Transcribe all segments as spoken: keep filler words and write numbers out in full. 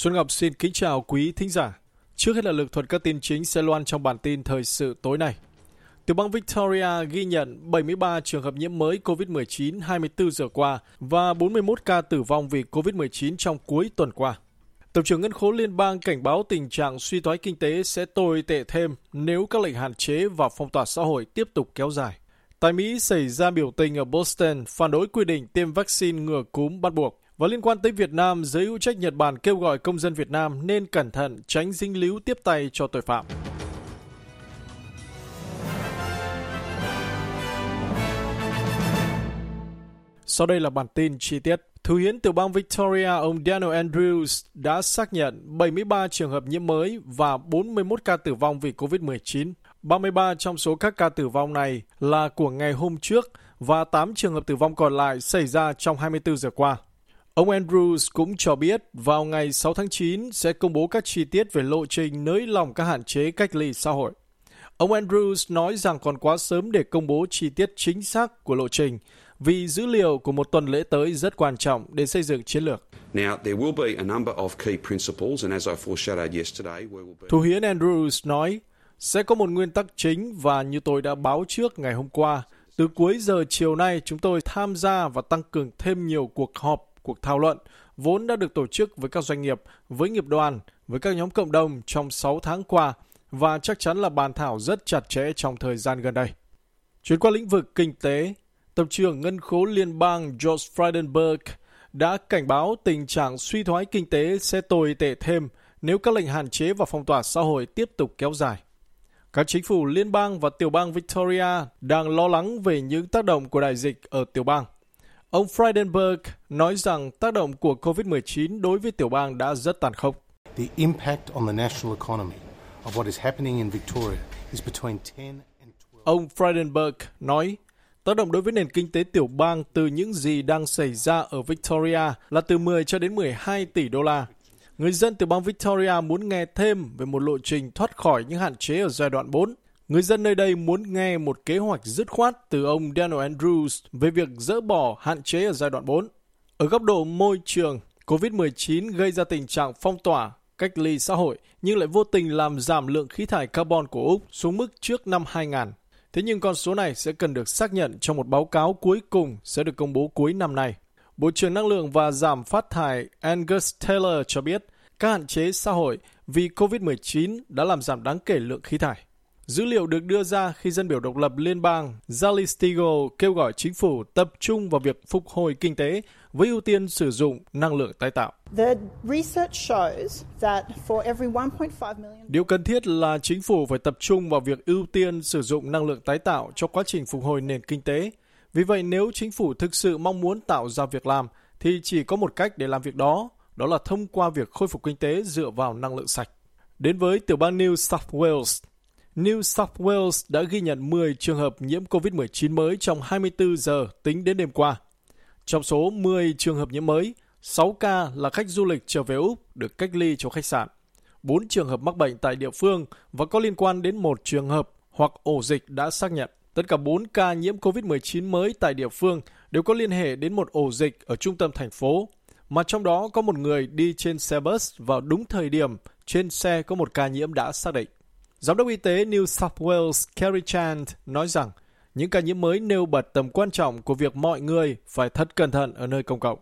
Xuân Ngọc xin kính chào quý thính giả. Trước hết là lược thuật các tin chính sẽ loan trong bản tin thời sự tối nay. Tiểu bang Victoria ghi nhận bảy mươi ba trường hợp nhiễm mới covid mười chín hai mươi tư giờ qua và bốn mươi mốt ca tử vong vì covid mười chín trong cuối tuần qua. Tổng trưởng Ngân khố Liên bang cảnh báo tình trạng suy thoái kinh tế sẽ tồi tệ thêm nếu các lệnh hạn chế và phong tỏa xã hội tiếp tục kéo dài. Tại Mỹ xảy ra biểu tình ở Boston phản đối quy định tiêm vaccine ngừa cúm bắt buộc. Và liên quan tới Việt Nam, giới hữu trách Nhật Bản kêu gọi công dân Việt Nam nên cẩn thận tránh dính líu tiếp tay cho tội phạm. Sau đây là bản tin chi tiết. Thủ hiến tiểu bang Victoria, ông Daniel Andrews đã xác nhận bảy mươi ba trường hợp nhiễm mới và bốn mươi mốt ca tử vong vì covid mười chín. ba mươi ba trong số các ca tử vong này là của ngày hôm trước và tám trường hợp tử vong còn lại xảy ra trong hai mươi tư giờ qua. Ông Andrews cũng cho biết vào ngày sáu tháng chín sẽ công bố các chi tiết về lộ trình nới lỏng các hạn chế cách ly xã hội. Ông Andrews nói rằng còn quá sớm để công bố chi tiết chính xác của lộ trình vì dữ liệu của một tuần lễ tới rất quan trọng để xây dựng chiến lược. Thủ hiến Andrews nói sẽ có một nguyên tắc chính và như tôi đã báo trước ngày hôm qua, từ cuối giờ chiều nay chúng tôi tham gia và tăng cường thêm nhiều cuộc họp, cuộc thảo luận vốn đã được tổ chức với các doanh nghiệp, với nghiệp đoàn, với các nhóm cộng đồng trong sáu tháng qua và chắc chắn là bàn thảo rất chặt chẽ trong thời gian gần đây. Chuyển qua lĩnh vực kinh tế, Tổng trưởng Ngân khố Liên bang George Frydenberg đã cảnh báo tình trạng suy thoái kinh tế sẽ tồi tệ thêm nếu các lệnh hạn chế và phong tỏa xã hội tiếp tục kéo dài. Các chính phủ liên bang và tiểu bang Victoria đang lo lắng về những tác động của đại dịch ở tiểu bang. Ông Frydenberg nói rằng tác động của covid mười chín đối với tiểu bang đã rất tàn khốc. The impact on the national economy of what is happening in Victoria is between ten and twelve. Ông Frydenberg nói, tác động đối với nền kinh tế tiểu bang từ những gì đang xảy ra ở Victoria là từ mười cho đến mười hai tỷ đô la. Người dân tiểu bang Victoria muốn nghe thêm về một lộ trình thoát khỏi những hạn chế ở giai đoạn bốn. Người dân nơi đây muốn nghe một kế hoạch dứt khoát từ ông Daniel Andrews về việc dỡ bỏ hạn chế ở giai đoạn bốn. Ở góc độ môi trường, covid mười chín gây ra tình trạng phong tỏa, cách ly xã hội nhưng lại vô tình làm giảm lượng khí thải carbon của Úc xuống mức trước năm hai không không không. Thế nhưng con số này sẽ cần được xác nhận trong một báo cáo cuối cùng sẽ được công bố cuối năm nay. Bộ trưởng Năng lượng và giảm phát thải Angus Taylor cho biết các hạn chế xã hội vì covid mười chín đã làm giảm đáng kể lượng khí thải. Dữ liệu được đưa ra khi dân biểu độc lập liên bang Zali Steagall kêu gọi chính phủ tập trung vào việc phục hồi kinh tế với ưu tiên sử dụng năng lượng tái tạo. Điều cần thiết là chính phủ phải tập trung vào việc ưu tiên sử dụng năng lượng tái tạo cho quá trình phục hồi nền kinh tế. Vì vậy, nếu chính phủ thực sự mong muốn tạo ra việc làm, thì chỉ có một cách để làm việc đó, đó là thông qua việc khôi phục kinh tế dựa vào năng lượng sạch. Đến với tiểu bang New South Wales, New South Wales đã ghi nhận mười trường hợp nhiễm covid mười chín mới trong hai mươi tư giờ tính đến đêm qua. Trong số mười trường hợp nhiễm mới, sáu ca là khách du lịch trở về Úc được cách ly trong khách sạn. bốn trường hợp mắc bệnh tại địa phương và có liên quan đến một trường hợp hoặc ổ dịch đã xác nhận. Tất cả bốn ca nhiễm covid mười chín mới tại địa phương đều có liên hệ đến một ổ dịch ở trung tâm thành phố, mà trong đó có một người đi trên xe bus vào đúng thời điểm trên xe có một ca nhiễm đã xác định. Giám đốc y tế New South Wales Kerry Chant nói rằng những ca nhiễm mới nêu bật tầm quan trọng của việc mọi người phải thật cẩn thận ở nơi công cộng.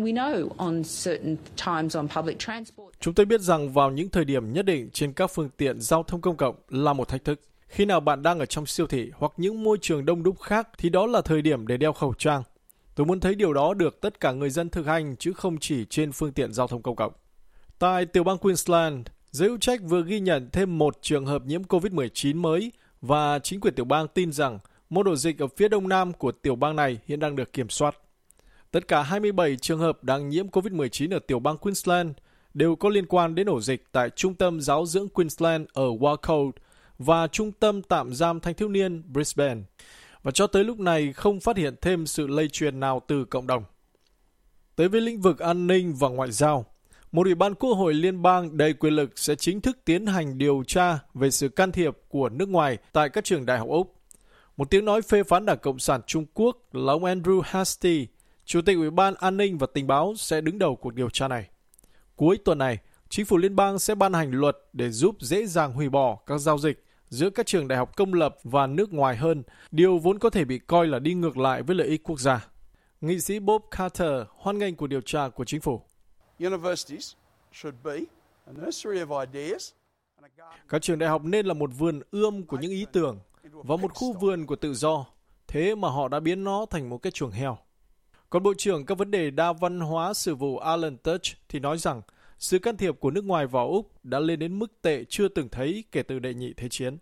Chúng tôi biết rằng vào những thời điểm nhất định trên các phương tiện giao thông công cộng là một thách thức. Khi nào bạn đang ở trong siêu thị hoặc những môi trường đông đúc khác thì đó là thời điểm để đeo khẩu trang. Tôi muốn thấy điều đó được tất cả người dân thực hành chứ không chỉ trên phương tiện giao thông công cộng. Tại tiểu bang Queensland, giới hữu trách vừa ghi nhận thêm một trường hợp nhiễm covid mười chín mới và chính quyền tiểu bang tin rằng một ổ dịch ở phía đông nam của tiểu bang này hiện đang được kiểm soát. Tất cả hai mươi bảy trường hợp đang nhiễm covid mười chín ở tiểu bang Queensland đều có liên quan đến ổ dịch tại Trung tâm Giáo dưỡng Queensland ở Wacol và Trung tâm Tạm giam Thanh thiếu niên Brisbane. Và cho tới lúc này không phát hiện thêm sự lây truyền nào từ cộng đồng. Tới với lĩnh vực an ninh và ngoại giao, một ủy ban quốc hội liên bang đầy quyền lực sẽ chính thức tiến hành điều tra về sự can thiệp của nước ngoài tại các trường đại học Úc. Một tiếng nói phê phán Đảng Cộng sản Trung Quốc là ông Andrew Hastie, Chủ tịch Ủy ban An ninh và Tình báo sẽ đứng đầu cuộc điều tra này. Cuối tuần này, Chính phủ liên bang sẽ ban hành luật để giúp dễ dàng hủy bỏ các giao dịch giữa các trường đại học công lập và nước ngoài hơn, điều vốn có thể bị coi là đi ngược lại với lợi ích quốc gia. Nghị sĩ Bob Carter hoan nghênh cuộc điều tra của chính phủ. Các trường đại học nên là một vườn ươm của những ý tưởng và một khu vườn của tự do, thế mà họ đã biến nó thành một cái chuồng heo. Còn Bộ trưởng các vấn đề đa văn hóa sự vụ Alan Tudge thì nói rằng sự can thiệp của nước ngoài vào Úc đã lên đến mức tệ chưa từng thấy kể từ đệ nhị thế chiến.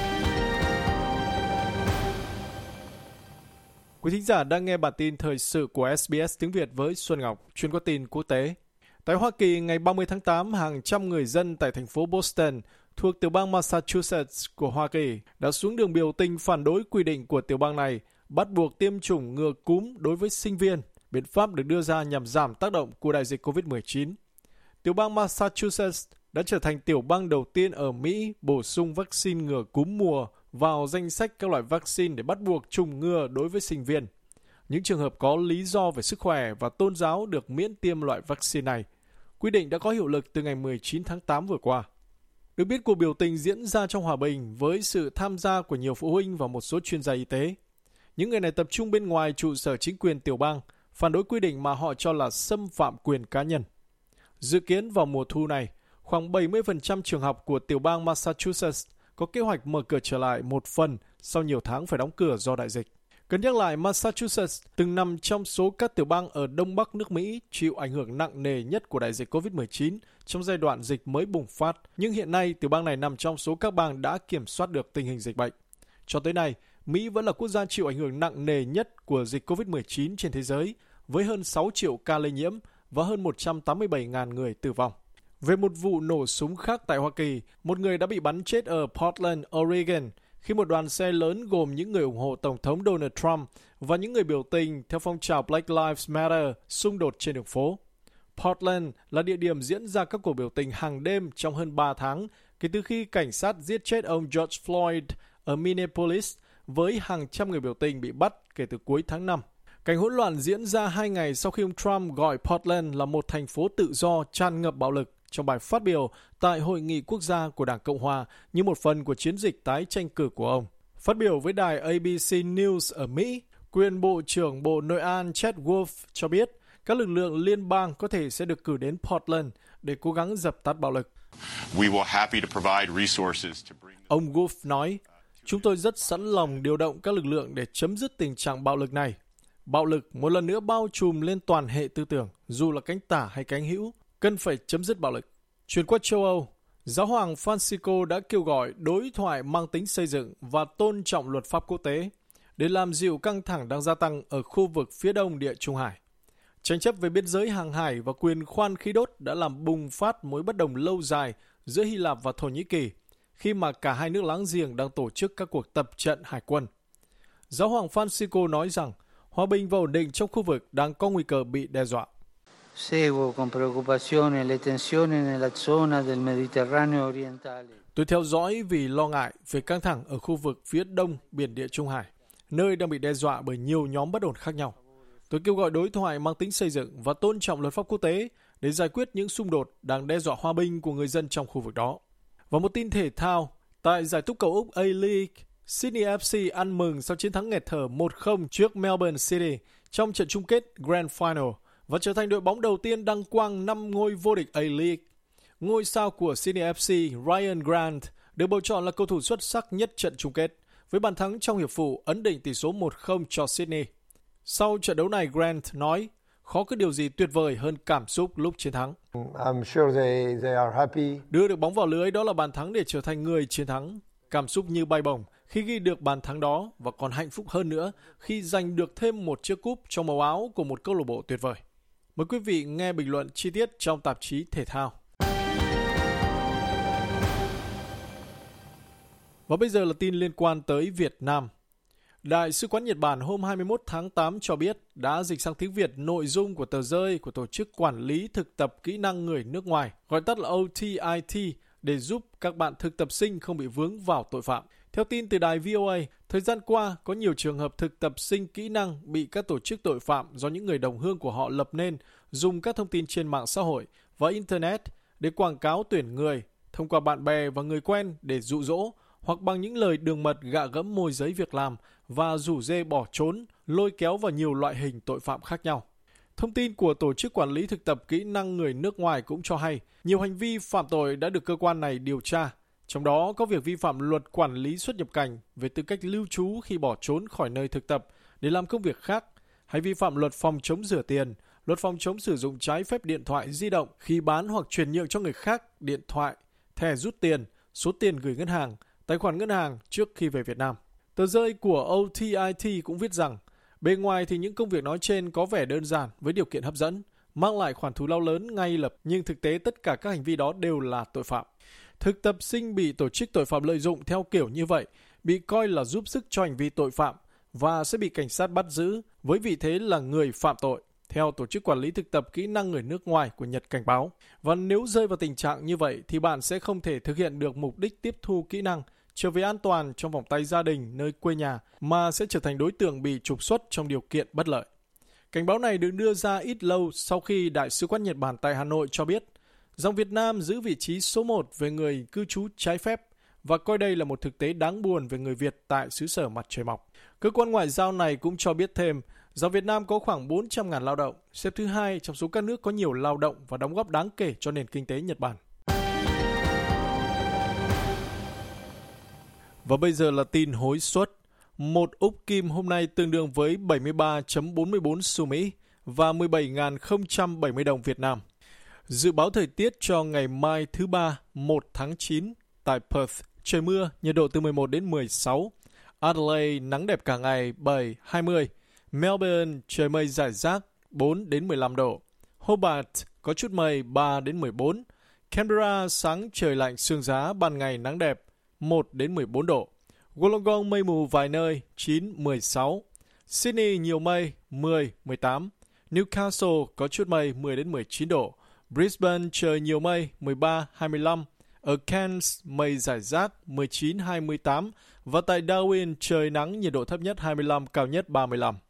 Quý thính giả đang nghe bản tin thời sự của ét bê ét tiếng Việt với Xuân Ngọc, chuyên có tin quốc tế. Tại Hoa Kỳ, ngày ba mươi tháng tám, hàng trăm người dân tại thành phố Boston thuộc tiểu bang Massachusetts của Hoa Kỳ đã xuống đường biểu tình phản đối quy định của tiểu bang này bắt buộc tiêm chủng ngừa cúm đối với sinh viên, biện pháp được đưa ra nhằm giảm tác động của đại dịch covid mười chín. Tiểu bang Massachusetts đã trở thành tiểu bang đầu tiên ở Mỹ bổ sung vaccine ngừa cúm mùa vào danh sách các loại vaccine để bắt buộc chủng ngừa đối với sinh viên. Những trường hợp có lý do về sức khỏe và tôn giáo được miễn tiêm loại vaccine này. Quy định đã có hiệu lực từ ngày mười chín tháng tám vừa qua. Được biết, cuộc biểu tình diễn ra trong hòa bình với sự tham gia của nhiều phụ huynh và một số chuyên gia y tế. Những người này tập trung bên ngoài trụ sở chính quyền tiểu bang, phản đối quy định mà họ cho là xâm phạm quyền cá nhân. Dự kiến vào mùa thu này, khoảng bảy mươi phần trăm trường học của tiểu bang Massachusetts có kế hoạch mở cửa trở lại một phần sau nhiều tháng phải đóng cửa do đại dịch. Cần nhắc lại, Massachusetts từng nằm trong số các tiểu bang ở Đông Bắc nước Mỹ chịu ảnh hưởng nặng nề nhất của đại dịch covid mười chín trong giai đoạn dịch mới bùng phát. Nhưng hiện nay, tiểu bang này nằm trong số các bang đã kiểm soát được tình hình dịch bệnh. Cho tới nay, Mỹ vẫn là quốc gia chịu ảnh hưởng nặng nề nhất của dịch covid mười chín trên thế giới, với hơn sáu triệu ca lây nhiễm và hơn một trăm tám mươi bảy nghìn người tử vong. Về một vụ nổ súng khác tại Hoa Kỳ, một người đã bị bắn chết ở Portland, Oregon, khi một đoàn xe lớn gồm những người ủng hộ Tổng thống Donald Trump và những người biểu tình theo phong trào Black Lives Matter xung đột trên đường phố. Portland là địa điểm diễn ra các cuộc biểu tình hàng đêm trong hơn ba tháng kể từ khi cảnh sát giết chết ông George Floyd ở Minneapolis, với hàng trăm người biểu tình bị bắt kể từ cuối tháng năm. Cảnh hỗn loạn diễn ra hai ngày sau khi ông Trump gọi Portland là một thành phố tự do tràn ngập bạo lực trong bài phát biểu tại Hội nghị quốc gia của Đảng Cộng hòa như một phần của chiến dịch tái tranh cử của ông. Phát biểu với đài a bê xê News ở Mỹ, quyền Bộ trưởng Bộ Nội an Chet Wolf cho biết các lực lượng liên bang có thể sẽ được cử đến Portland để cố gắng dập tắt bạo lực. Ông Wolf nói, chúng tôi rất sẵn lòng điều động các lực lượng để chấm dứt tình trạng bạo lực này. Bạo lực một lần nữa bao trùm lên toàn hệ tư tưởng, dù là cánh tả hay cánh hữu, cần phải chấm dứt bạo lực. Chuyển qua châu Âu, Giáo hoàng Francisco đã kêu gọi đối thoại mang tính xây dựng và tôn trọng luật pháp quốc tế để làm dịu căng thẳng đang gia tăng ở khu vực phía đông Địa Trung Hải. Tranh chấp về biên giới hàng hải và quyền khoan khí đốt đã làm bùng phát mối bất đồng lâu dài giữa Hy Lạp và Thổ Nhĩ Kỳ, khi mà cả hai nước láng giềng đang tổ chức các cuộc tập trận hải quân. Giáo hoàng Francisco nói rằng hòa bình và ổn định trong khu vực đang có nguy cơ bị đe dọa. Tôi theo dõi vì lo ngại về căng thẳng ở khu vực phía đông biển Địa Trung Hải, nơi đang bị đe dọa bởi nhiều nhóm bất ổn khác nhau. Tôi kêu gọi đối thoại mang tính xây dựng và tôn trọng luật pháp quốc tế để giải quyết những xung đột đang đe dọa hòa bình của người dân trong khu vực đó. Và một tin thể thao, tại giải túc cầu Úc A-League, Sydney ép xê ăn mừng sau chiến thắng nghẹt thở một không trước Melbourne City trong trận chung kết Grand Final và trở thành đội bóng đầu tiên đăng quang năm ngôi vô địch A-League. Ngôi sao của Sydney ép xê Ryan Grant được bầu chọn là cầu thủ xuất sắc nhất trận chung kết, với bàn thắng trong hiệp phụ ấn định tỷ số một không cho Sydney. Sau trận đấu này, Grant nói, khó có điều gì tuyệt vời hơn cảm xúc lúc chiến thắng. I'm sure they, they are happy. Đưa được bóng vào lưới đó là bàn thắng để trở thành người chiến thắng. Cảm xúc như bay bổng khi ghi được bàn thắng đó và còn hạnh phúc hơn nữa khi giành được thêm một chiếc cúp trong màu áo của một câu lạc bộ tuyệt vời. Mời quý vị nghe bình luận chi tiết trong tạp chí Thể thao. Và bây giờ là tin liên quan tới Việt Nam. Đại sứ quán Nhật Bản hôm hai mươi mốt tháng tám cho biết đã dịch sang tiếng Việt nội dung của tờ rơi của Tổ chức Quản lý Thực tập Kỹ năng Người nước ngoài, gọi tắt là O T I T, để giúp các bạn thực tập sinh không bị vướng vào tội phạm. Theo tin từ đài vê o a, thời gian qua có nhiều trường hợp thực tập sinh kỹ năng bị các tổ chức tội phạm do những người đồng hương của họ lập nên dùng các thông tin trên mạng xã hội và Internet để quảng cáo tuyển người, thông qua bạn bè và người quen để dụ dỗ, hoặc bằng những lời đường mật gạ gẫm môi giới việc làm và rủ rê bỏ trốn, lôi kéo vào nhiều loại hình tội phạm khác nhau. Thông tin của Tổ chức Quản lý Thực tập Kỹ năng Người nước ngoài cũng cho hay nhiều hành vi phạm tội đã được cơ quan này điều tra, trong đó có việc vi phạm luật quản lý xuất nhập cảnh về tư cách lưu trú khi bỏ trốn khỏi nơi thực tập để làm công việc khác, hay vi phạm luật phòng chống rửa tiền, luật phòng chống sử dụng trái phép điện thoại di động khi bán hoặc chuyển nhượng cho người khác điện thoại, thẻ rút tiền, số tiền gửi ngân hàng, tài khoản ngân hàng trước khi về Việt Nam. Tờ rơi của O T I T cũng viết rằng, bề ngoài thì những công việc nói trên có vẻ đơn giản với điều kiện hấp dẫn, mang lại khoản thù lao lớn ngay lập, nhưng thực tế tất cả các hành vi đó đều là tội phạm. Thực tập sinh bị tổ chức tội phạm lợi dụng theo kiểu như vậy, bị coi là giúp sức cho hành vi tội phạm và sẽ bị cảnh sát bắt giữ với vị thế là người phạm tội, theo Tổ chức Quản lý Thực tập Kỹ năng Người nước ngoài của Nhật cảnh báo. Và nếu rơi vào tình trạng như vậy thì bạn sẽ không thể thực hiện được mục đích tiếp thu kỹ năng, trở về an toàn trong vòng tay gia đình nơi quê nhà, mà sẽ trở thành đối tượng bị trục xuất trong điều kiện bất lợi. Cảnh báo này được đưa ra ít lâu sau khi Đại sứ quán Nhật Bản tại Hà Nội cho biết rằng Việt Nam giữ vị trí số một về người cư trú trái phép và coi đây là một thực tế đáng buồn về người Việt tại xứ sở mặt trời mọc. Cơ quan ngoại giao này cũng cho biết thêm rằng Việt Nam có khoảng bốn trăm nghìn lao động, xếp thứ hai trong số các nước có nhiều lao động và đóng góp đáng kể cho nền kinh tế Nhật Bản. Và bây giờ là tin hối suất. Một úc kim hôm nay tương đương với bảy mươi ba phẩy bốn mươi tư xu Mỹ và mười bảy nghìn không trăm bảy mươi đồng Việt Nam. Dự báo thời tiết cho ngày mai thứ Ba, một tháng chín, tại Perth, trời mưa, nhiệt độ từ mười một đến mười sáu. Adelaide, nắng đẹp cả ngày, bảy, hai mươi. Melbourne, trời mây rải rác, bốn đến mười lăm độ. Hobart, có chút mây, ba đến mười bốn. Canberra, sáng trời lạnh sương giá, ban ngày nắng đẹp, một đến mười bốn độ. Wollongong, mây mù vài nơi, chín, mười sáu. Sydney, nhiều mây, mười, mười tám. Newcastle, có chút mây, mười đến mười chín độ. Brisbane, trời nhiều mây, mười ba, hai mươi lăm. Ở Cairns, mây rải rác, mười chín, hai mươi tám. Và tại Darwin, trời nắng, nhiệt độ thấp nhất hai mươi lăm, cao nhất ba mươi lăm.